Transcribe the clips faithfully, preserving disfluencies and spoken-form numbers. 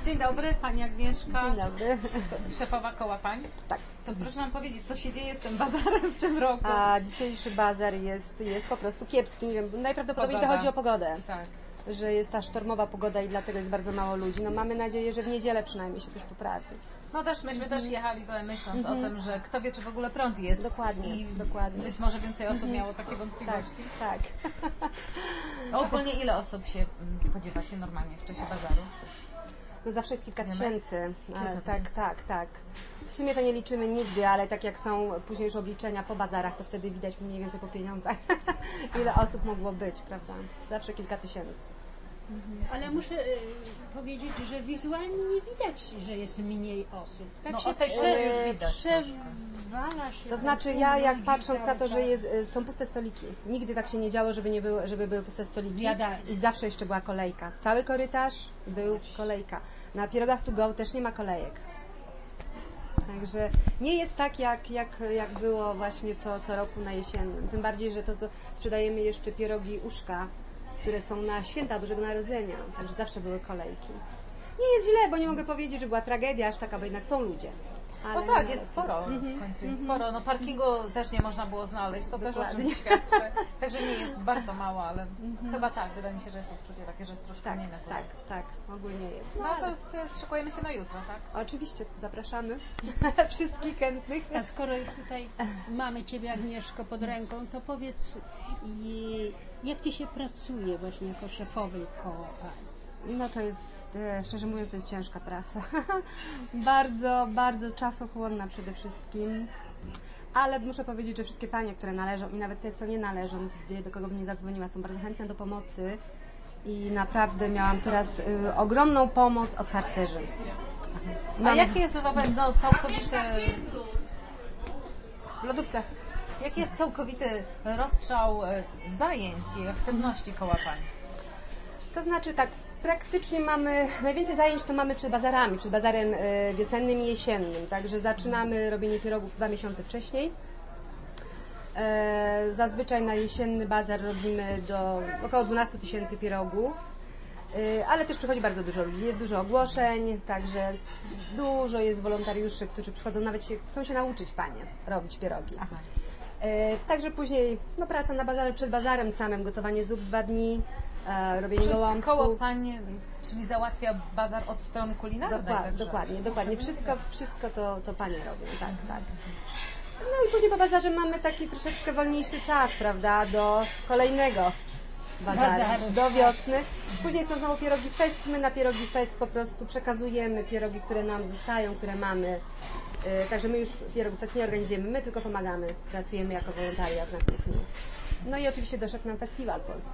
Dzień dobry, Pani Agnieszka. Dzień dobry. Szefowa Koła Pań. Tak. To proszę nam powiedzieć, co się dzieje z tym bazarem w tym roku? A dzisiejszy bazar jest, jest po prostu kiepski. Nie wiem, najprawdopodobniej Pogoda. to chodzi o pogodę. Tak. Że jest ta sztormowa pogoda i dlatego jest bardzo mało ludzi. No mamy nadzieję, że w niedzielę przynajmniej się coś poprawi. No też myśmy też jechali tutaj myśląc Mhm. o tym, że kto wie, czy w ogóle prąd jest. Dokładnie, I dokładnie. być może więcej osób Mhm. miało takie wątpliwości. Tak, tak. Ogólnie ile osób się mm, spodziewacie normalnie w czasie bazaru? No zawsze jest kilka Wiemy? tysięcy. Kilka Ale, tak, tysięcy. tak, tak. W sumie to nie liczymy nigdy, ale tak jak są później już obliczenia po bazarach, to wtedy widać mniej więcej po pieniądzach, ile osób mogło być, prawda? Zawsze kilka tysięcy. Ale muszę y, powiedzieć, że wizualnie nie widać, że jest mniej osób. Tak No, się o tej prze- porze już widać przewala się. To ten znaczy tłum ja jak ludzi patrząc cały na to, że czas. jest, są puste stoliki. Nigdy tak się nie działo, żeby, nie było, żeby były puste stoliki. Jadalni. I zawsze jeszcze była kolejka. Cały korytarz był kolejka. Na pierogach to go też nie ma kolejek. Także nie jest tak, jak, jak, jak było właśnie co, co roku na jesiennym. Tym bardziej, że to co- sprzedajemy jeszcze pierogi uszka, które są na święta Bożego Narodzenia. Także zawsze były kolejki. Nie jest źle, bo nie mogę powiedzieć, że była tragedia aż taka, bo jednak są ludzie. Ale No tak, no, jest sporo, Mhm, w końcu jest mhm. sporo. No parkingu też nie można było znaleźć, to też o Dokładnie. czymś świadczy. Także nie jest bardzo mało, ale chyba tak, wydaje mi się, że jest odczucie takie, że jest troszkę Tak, mniej na tak, tak, ogólnie jest. No ale- to s- szykujemy się na jutro, tak? Oczywiście, zapraszamy wszystkich chętnych. A skoro już tutaj mamy Ciebie, Agnieszko, pod ręką, to powiedz, i- jak Ci się pracuje właśnie jako szefowej Koła Pań? No to jest, e, szczerze mówiąc, to jest ciężka praca. bardzo, bardzo czasochłonna przede wszystkim. Ale muszę powiedzieć, że wszystkie panie, które należą i nawet te, co nie należą, gdzie do kogo bym nie zadzwoniła, są bardzo chętne do pomocy. I naprawdę miałam teraz y, ogromną pomoc od harcerzy. A Mam- jaki jest, że tak powiem, no, całkowity, W lodówce. jaki jest całkowity rozstrzał e, zajęć i aktywności Koła Pań? To znaczy tak, praktycznie mamy, najwięcej zajęć to mamy przed bazarami, przed bazarem e, wiosennym i jesiennym, także zaczynamy robienie pierogów dwa miesiące wcześniej. E, zazwyczaj na jesienny bazar robimy do około dwanaście tysięcy pierogów, e, ale też przychodzi bardzo dużo ludzi, jest dużo ogłoszeń, także z, dużo jest wolontariuszy, którzy przychodzą, nawet się, chcą się nauczyć panie robić pierogi. Aha. E, także później no, praca na bazarze, przed bazarem samym, gotowanie zup dwa dni, e, robienie Czy gołąbków. Koło Pań, czyli załatwia bazar od strony kulinarnej? Dokładnie, także? dokładnie, dokładnie. Wszystko, wszystko to, to panie robią, tak, tak. No i później po bazarze mamy taki troszeczkę wolniejszy czas, prawda, do kolejnego bazaru, Bazaru. do wiosny. Później są znowu pierogi fest, my na pierogi fest po prostu przekazujemy pierogi, które nam zostają, które mamy. Yy, także my już pierogi fest nie organizujemy, my tylko pomagamy, pracujemy jako wolontariat na kuchni. No i oczywiście doszedł nam festiwal polski.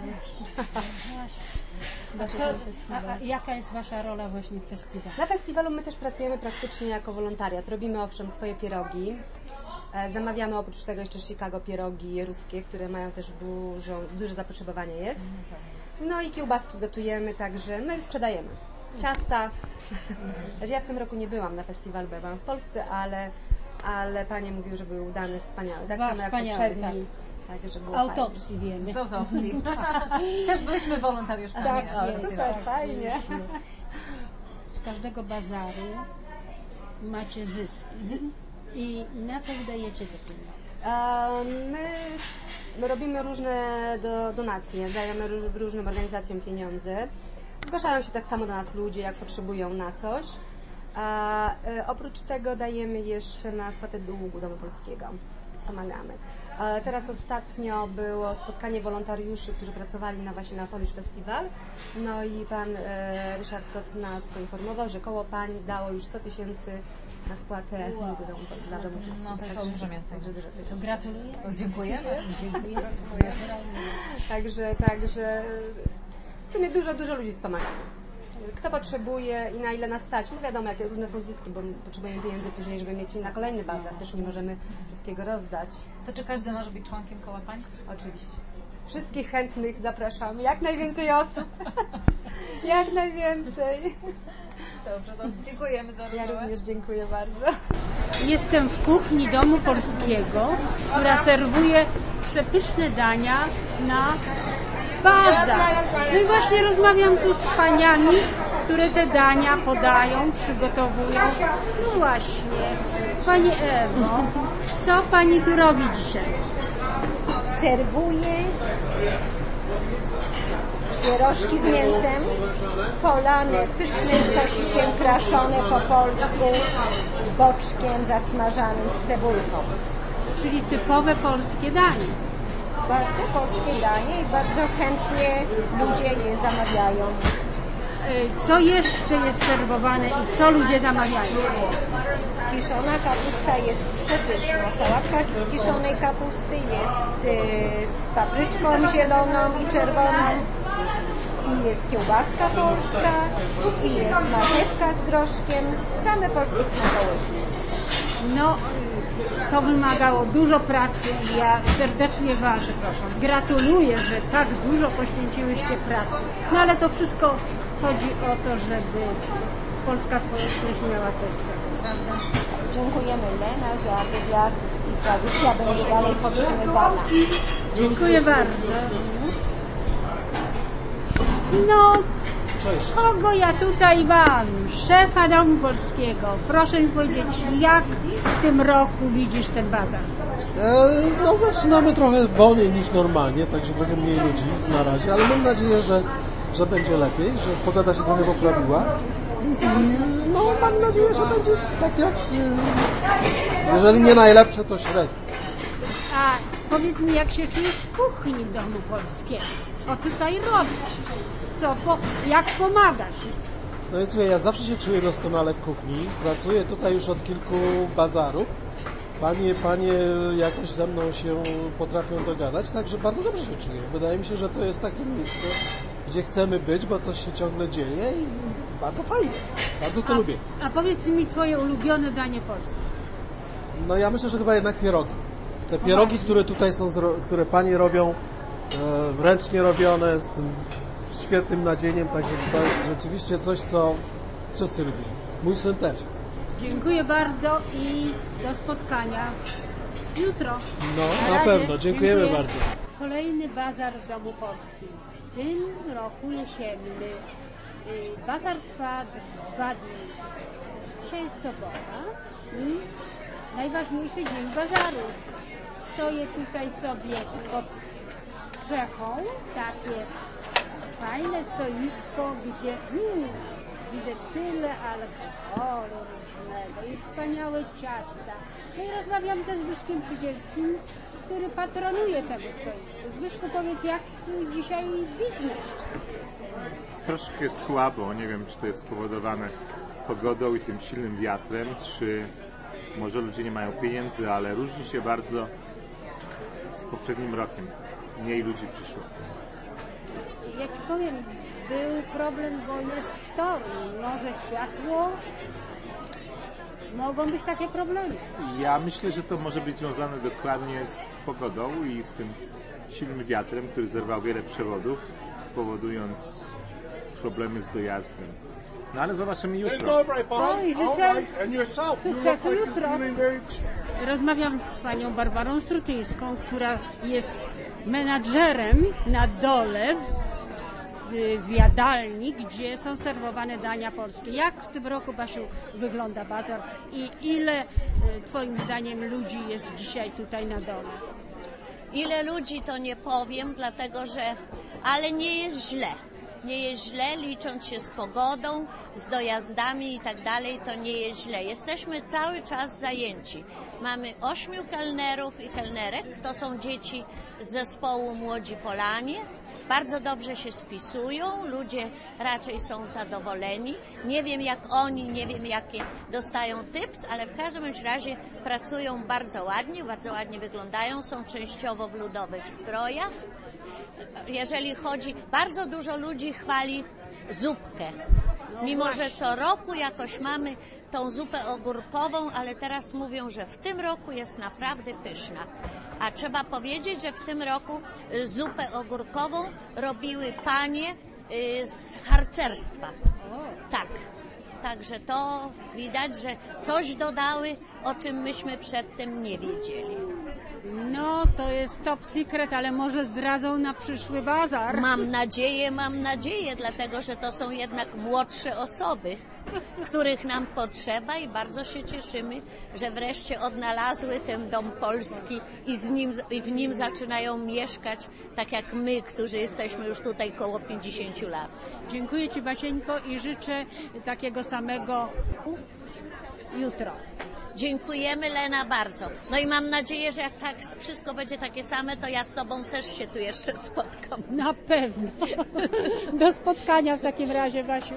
A, co, a, a jaka jest Wasza rola właśnie w festiwalu? Na festiwalu my też pracujemy praktycznie jako wolontariat. Robimy owszem swoje pierogi. E, Zamawiamy oprócz tego jeszcze z Chicago pierogi ruskie, które mają też dużo, duże zapotrzebowanie jest. No i kiełbaski gotujemy, także my sprzedajemy. Ciasta. Znaczy ja w tym roku nie byłam na festiwalu, bo ja byłam w Polsce, ale, ale panie mówiły, że był udany, wspaniały. Tak Dwa samo jak wspaniałe, poprzedni. Tak, że Z było autopsji wiemy. Z autopsji. Też byliśmy wolontariuszkami Tak, na jest, festiwalu. super, fajnie. Z każdego bazaru macie zysk. I na co wydajecie te pieniądze? E, My, my robimy różne do, donacje, dajemy róż, różnym organizacjom pieniądze. Zgłaszają się tak samo do nas ludzie, jak potrzebują na coś. A e, oprócz tego dajemy jeszcze na spłatę długu Domu Polskiego. Wspomagamy. E, teraz ostatnio było spotkanie wolontariuszy, którzy pracowali na właśnie na Polish Festival. No i pan e, Ryszard Kot nas poinformował, że Koło Pań dało już sto tysięcy na spłatę długu domu, dla Domu Polskiego. No to jest Także- olbrzymia suma. także dużo pieniędzy. To gratuluję. Dziękujemy. Dziękuję. Także, także w sumie dużo, dużo ludzi wspomaga. Kto potrzebuje i na ile nas stać. No wiadomo, jakie różne są zyski, bo potrzebujemy pieniędzy później, żeby mieć na kolejny bazar. Też nie możemy wszystkiego rozdać. To czy każdy może być członkiem Koła Pań? Oczywiście. Wszystkich chętnych zapraszamy. Jak najwięcej osób. Jak najwięcej. Dobrze, to dziękujemy za Ja rozmowę. również dziękuję bardzo. Jestem w kuchni Domu Polskiego, która serwuje przepyszne dania na bazar. No i właśnie rozmawiam tu z paniami, które te dania podają, przygotowują. No właśnie, Pani Ewo, co Pani tu robi dzisiaj? Serwuję pierożki z mięsem, polane pysznym sosikiem, kraszone po polsku, boczkiem zasmażanym z cebulką. Czyli typowe polskie danie. Bardzo polskie danie i bardzo chętnie ludzie je zamawiają. Co jeszcze jest serwowane i co ludzie zamawiają? Kiszona kapusta jest przepyszna. Sałatka z kiszonej kapusty jest y, z papryczką zieloną i czerwoną. I jest kiełbaska polska, i jest marchewka z groszkiem. Same polskie smakołyki. No, to wymagało dużo pracy. Ja serdecznie Wam gratuluję, że tak dużo poświęciłyście pracy. No ale to wszystko chodzi o to, żeby polska społeczność miała coś z tego, prawda? Dziękujemy Lena za wywiad i tradycja będzie dalej podtrzymywana. Dziękuję bardzo. No, Cześć. kogo ja tutaj mam? Szefa Domu Polskiego. Proszę mi powiedzieć, jak w tym roku widzisz ten bazar? E, no zaczynamy trochę wolniej niż normalnie, także trochę mniej ludzi na razie, ale mam nadzieję, że, że będzie lepiej, że pogoda się trochę poprawiła. I, no mam nadzieję, że będzie tak jak, e, jeżeli nie najlepsze, to średnie. A powiedz mi, jak się czujesz w kuchni Domu Polskiego? Co tutaj robisz? Co, po, jak pomagasz? No więc ja zawsze się czuję doskonale w kuchni. Pracuję tutaj już od kilku bazarów. Panie, panie jakoś ze mną się potrafią dogadać, także bardzo dobrze się czuję. Wydaje mi się, że to jest takie miejsce, gdzie chcemy być, bo coś się ciągle dzieje i bardzo fajnie. Bardzo to a, lubię. A powiedz mi twoje ulubione danie polskie. No ja myślę, że chyba jednak pierogi. Te pierogi, które tutaj są, które panie robią, e, ręcznie robione, z tym świetnym nadzieniem, także to jest rzeczywiście coś, co wszyscy lubimy. Mój syn też. Dziękuję bardzo i do spotkania jutro. No, na na razie. pewno. Dziękujemy Dziękuję. bardzo. Kolejny bazar w Domu Polskim. W tym roku jesienny. Y, Bazar trwa dwa dni. Dzisiaj jest sobota i najważniejszy dzień bazaru. Stoję tutaj sobie pod strzechą, takie fajne stoisko, gdzie mm, widzę tyle alkoholu różnego i wspaniałe ciasta. No i rozmawiam ze Zbyszkiem Przydzielskim, który patronuje tego stoiska. Zbyszku, powiedz, jak dzisiaj biznes? Troszkę słabo, nie wiem, czy to jest spowodowane pogodą i tym silnym wiatrem, czy może ludzie nie mają pieniędzy, ale różni się bardzo z poprzednim rokiem. Mniej ludzi przyszło. Ja Ci powiem, był problem, bo jest sztorm, morze, światło. Mogą być takie problemy. Ja myślę, że to może być związane dokładnie z pogodą i z tym silnym wiatrem, który zerwał wiele przewodów, spowodując problemy z dojazdem. No ale zobaczymy jutro. No i życzę sukcesu jutro. Rozmawiam z panią Barbarą Strutyńską, która jest menadżerem na dole w, w jadalni, gdzie są serwowane dania polskie. Jak w tym roku, Basiu, wygląda bazar i ile twoim zdaniem ludzi jest dzisiaj tutaj na dole? Ile ludzi to nie powiem, dlatego że, ale nie jest źle. Nie jest źle, licząc się z pogodą, z dojazdami i tak dalej, to nie jest źle. Jesteśmy cały czas zajęci. Mamy ośmiu kelnerów i kelnerek, to są dzieci z zespołu Młodzi Polanie. Bardzo dobrze się spisują, ludzie raczej są zadowoleni. Nie wiem jak oni, nie wiem jakie dostają typs, ale w każdym razie pracują bardzo ładnie, bardzo ładnie wyglądają, są częściowo w ludowych strojach. Jeżeli chodzi, bardzo dużo ludzi chwali zupkę. Mimo, że co roku jakoś mamy tą zupę ogórkową, ale teraz mówią, że w tym roku jest naprawdę pyszna. A trzeba powiedzieć, że w tym roku zupę ogórkową robiły panie z harcerstwa. Tak. Także to widać, że coś dodały, o czym myśmy przedtem nie wiedzieli. No, to jest top secret, ale może zdradzą na przyszły bazar. Mam nadzieję, mam nadzieję, dlatego że to są jednak młodsze osoby, których nam potrzeba i bardzo się cieszymy, że wreszcie odnalazły ten dom polski i, z nim, i w nim zaczynają mieszkać, tak jak my, którzy jesteśmy już tutaj koło pięćdziesiąt lat. Dziękuję Ci, Basieńko, i życzę takiego samego jutro. Dziękujemy, Lena, bardzo. No i mam nadzieję, że jak tak wszystko będzie takie same, to ja z Tobą też się tu jeszcze spotkam. Na pewno. Do spotkania w takim razie, Basiu.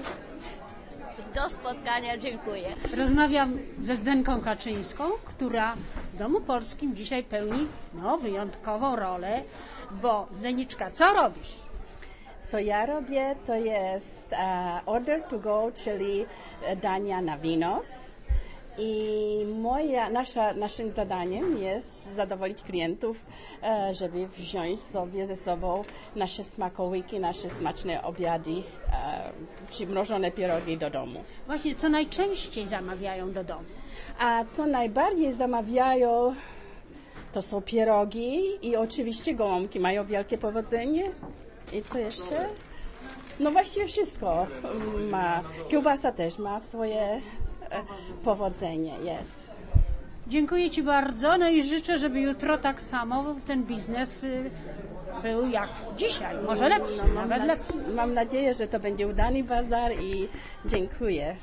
Do spotkania, dziękuję. Rozmawiam ze Zdenką Kaczyńską, która w Domu Polskim dzisiaj pełni no, wyjątkową rolę, bo Zdeniczka, co robisz? Co ja robię, to jest uh, order to go, czyli dania na wynos. I moja, nasza, naszym zadaniem jest zadowolić klientów, żeby wziąć sobie ze sobą nasze smakołyki, nasze smaczne obiady, czy mrożone pierogi do domu. Właśnie, co najczęściej zamawiają do domu? A co najbardziej zamawiają, to są pierogi i oczywiście gołąbki mają wielkie powodzenie. I co jeszcze? No właściwie wszystko ma. Kiełbasa też ma swoje powodzenie, jest. Dziękuję Ci bardzo, no i życzę, żeby jutro tak samo ten biznes był jak dzisiaj, może lepszy, no, mam, nawet lepszy. Mam nadzieję, że to będzie udany bazar i dziękuję.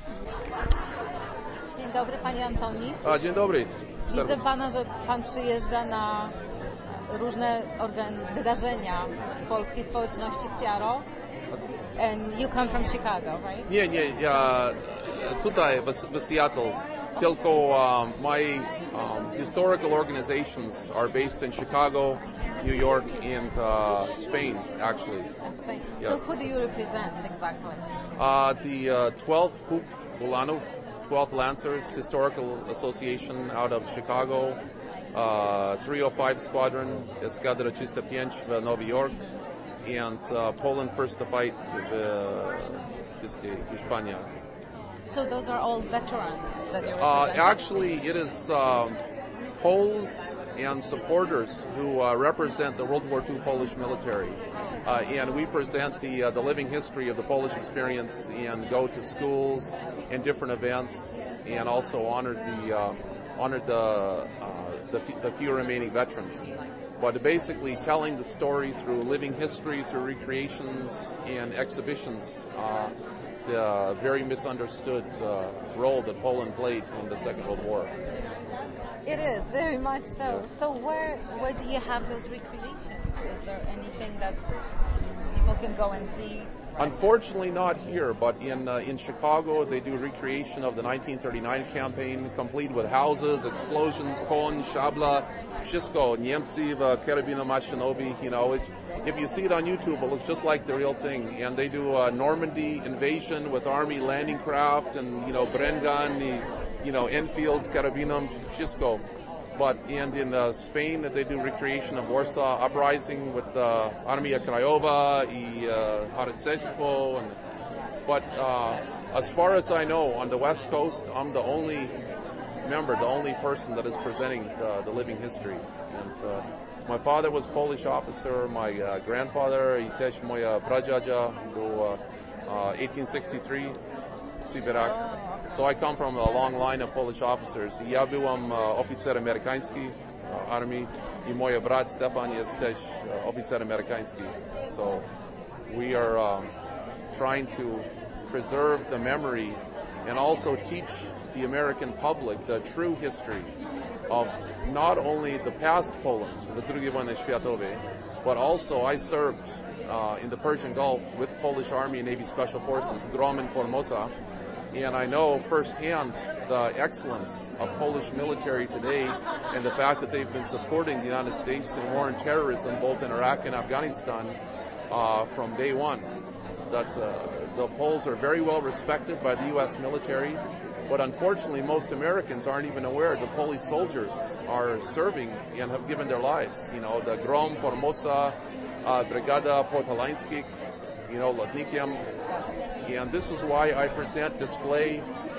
Dzień dobry, Panie Antoni. A, dzień dobry. Widzę Pana, że Pan przyjeżdża na różne organ- wydarzenia w polskiej społeczności w Seattle. And you come from Chicago, right? Nie, nie, ja tutaj w, w Seattle, tylko um, my um, historical organizations are based in Chicago, New York and uh, Spain, actually. And Spain. Yeah. So who do you represent exactly? Uh, the uh, twelfth Pułk Ulanów, twelfth Lancers Historical Association out of Chicago, uh, three oh five Squadron, Eskadra trzysta pięć w Nowy Jork, and uh, Poland First to Fight w Hispania. So those are all veterans that you Uh, represent? actually, it is um, Poles and supporters who uh, represent the World War Two Polish military. Uh, and we present the uh, the living history of the Polish experience and go to schools and different events and also honor the uh, honor the, uh, the f- the few remaining veterans. But basically telling the story through living history, through recreations and exhibitions, uh, the very misunderstood uh, role that Poland played in the Second World War. It is, very much so. So where where do you have those recreations? Is there anything that people can go and see? Unfortunately not here, but in uh, in Chicago they do recreation of the nineteen thirty-nine campaign, complete with houses, explosions, koń, szabla, wszystko, Niemcy w karabinu maszynowi, you know. It, if you see it on YouTube, it looks just like the real thing. And they do a Normandy invasion with army landing craft and, you know, Brengan, you know, Enfield, karabinem, wszystko. But and in uh, Spain they do recreation of Warsaw Uprising with uh, Armia Krajowa i uh, Harcerstwo. And, but uh, as far as I know, on the West Coast, I'm the only member, the only person that is presenting the, the living history. And uh, my father was Polish officer, my uh, grandfather i też moja pradziadzia był uh, uh, eighteen sixty-three, Siberak. So I come from a long line of Polish officers. Ja byłem uh, oficer amerykański uh, armii i mój brat Stefan jest też uh, oficer amerykański. So we are um, trying to preserve the memory and also teach the American public the true history of not only the past Poland, the drugiej wojny światowej, but also I served uh, in the Persian Gulf with Polish Army and Navy Special Forces, Grom and Formosa. And I know firsthand the excellence of Polish military today and the fact that they've been supporting the United States in war and terrorism both in Iraq and Afghanistan uh, from day one. That uh, the Poles are very well respected by the U S military, but unfortunately most Americans aren't even aware the Polish soldiers are serving and have given their lives. You know, the Grom, Formosa, uh, Brigada Podhalańskich, you know, Lotnikiem. And this is why I present, display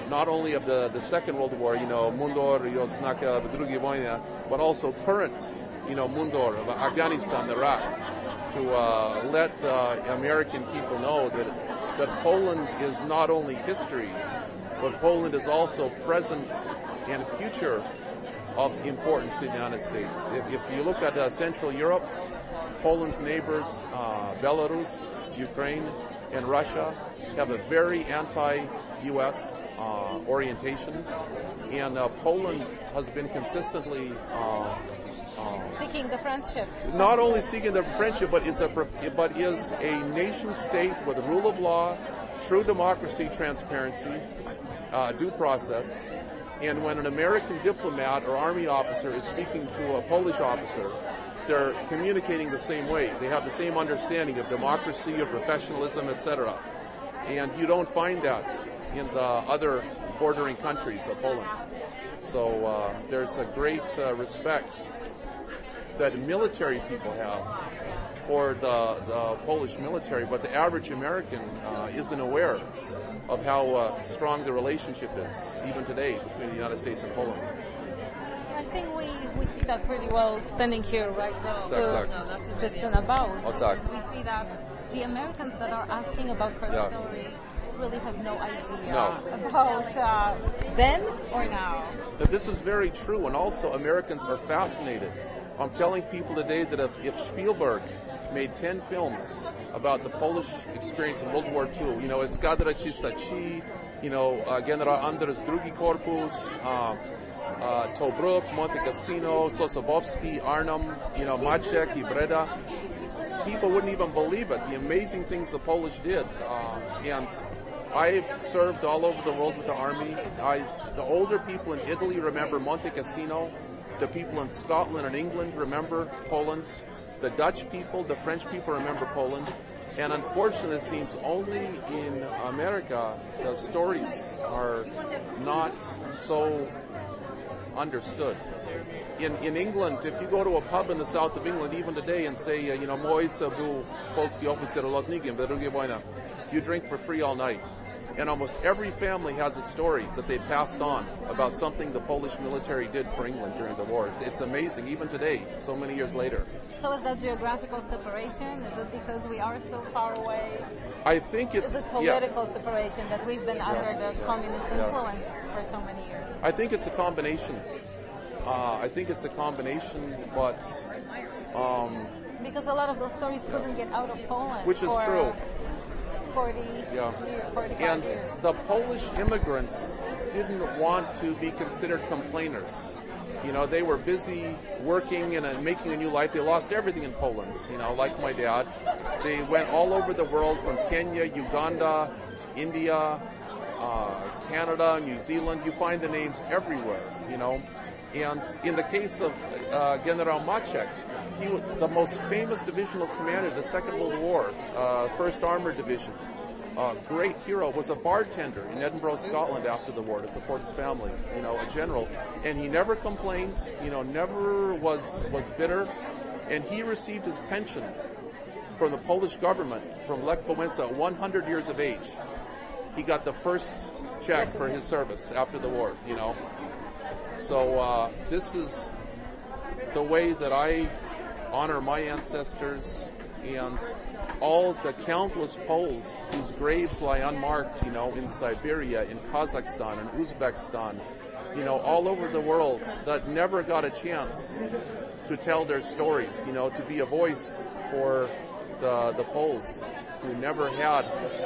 not only of the, the Second World War, you know, Mundor i odznaka w drugiej wojnie, but also current, you know, Mundor of Afghanistan, Iraq, to uh, let the American people know that that Poland is not only history, but Poland is also present and future of importance to the United States. If, if you look at uh, Central Europe, Poland's neighbors, uh, Belarus, Ukraine, and Russia, have a very anti-U S uh, orientation, and uh, Poland has been consistently uh, uh, seeking the friendship. Not only seeking the friendship, but is a but is a nation state with rule of law, true democracy, transparency, uh, due process. And when an American diplomat or army officer is speaking to a Polish officer, they're communicating the same way. They have the same understanding of democracy, of professionalism, et cetera. And you don't find that in the other bordering countries of Poland. So uh, there's a great uh, respect that military people have for the, the Polish military, but the average American uh, isn't aware of how uh, strong the relationship is, even today, between the United States and Poland. I think we, we see that pretty well standing here right next tak, to tak. Kristen about. O, tak. We see that the Americans that are asking about her Yeah. story really have no idea No. about uh, then or now. But this is very true, and also Americans are fascinated. I'm telling people today that if, if Spielberg made ten films about the Polish experience in World War Two, you know, Eskadra Czysta Ci, you know, uh, General Anders Drugi Korpus, uh, uh, Tobruk, Monte Cassino, Sosabowski, Arnhem, you know, Maciek, Ibreda, people wouldn't even believe it, the amazing things the Polish did. Uh, and I've served all over the world with the Army. I, the older people in Italy remember Monte Cassino. The people in Scotland and England remember Poland. The Dutch people, the French people remember Poland. And unfortunately, it seems only in America the stories are not so understood. In, in England, if you go to a pub in the south of England, even today, and say, uh, you know, Mojca był polski oficer lotnikiem w drugiej wojnie, you drink for free all night. And almost every family has a story that they passed on about something the Polish military did for England during the war. It's, it's amazing, even today, so many years later. So is that geographical separation? Is it because we are so far away? I think it's... Is it political yeah. separation that we've been Yeah, under the yeah, communist yeah. influence for so many years? I think it's a combination. Uh, I think it's a combination, but... Um, because a lot of those stories couldn't get out of Poland. Which is for true. forty, Yeah. forty-five And years. the Polish immigrants didn't want to be considered complainers. You know, they were busy working and uh, making a new life. They lost everything in Poland, you know, like my dad. They went all over the world, from Kenya, Uganda, India, uh, Canada, New Zealand. You find the names everywhere, you know. And in the case of uh, General Maciek, he was the most famous divisional commander of the Second World War, uh, First Armored Division. Uh, great hero, was a bartender in Edinburgh, Scotland after the war to support his family, you know, a general. And he never complained, you know, never was, was bitter. And he received his pension from the Polish government from Lech Wałęsa at one hundred years of age. He got the first check for his service after the war, you know. So uh, this is the way that I honor my ancestors and all the countless Poles whose graves lie unmarked, you know, in Siberia, in Kazakhstan, in Uzbekistan, you know, all over the world that never got a chance to tell their stories, you know, to be a voice for the the Poles who never had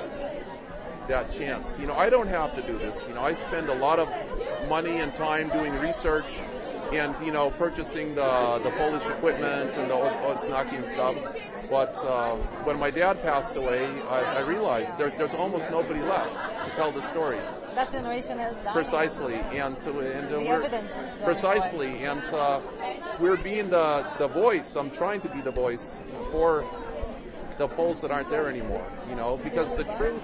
that chance. You know, I don't have to do this. You know, I spend a lot of money and time doing research and, you know, purchasing the the Polish equipment and the odznaki and stuff. But uh, when my dad passed away, I, I realized there, there's almost nobody left to tell the story. That generation is dying. Precisely, and to, and uh, the we're, evidence is going precisely, away. and uh, we're being the the voice. I'm trying to be the voice for the Poles that aren't there anymore. You know, because the truth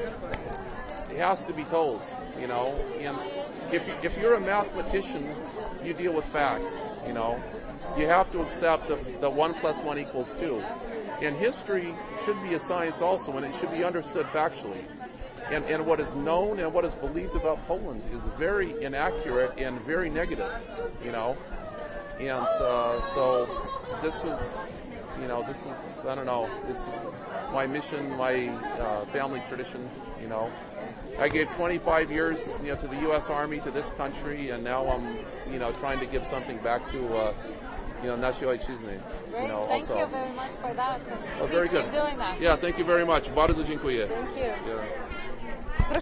it has to be told. You know, and if if you're a mathematician, you deal with facts. You know, you have to accept the the one plus one equals two. And history should be a science also, and it should be understood factually. and, and what is known and what is believed about Poland is very inaccurate and very negative, you know. And uh, so this is, you know, this is, I don't know, this is my mission, my uh, family tradition, you know. I gave twenty-five years, you know, to the U S Army, to this country, and now I'm, you know, trying to give something back to, uh, you know, nasi ojczyzny. Great, you know, thank also. you very much for that. Oh, very good. Keep doing that. Yeah, thank you very much. Bardzo dziękuję. Thank you. Yeah.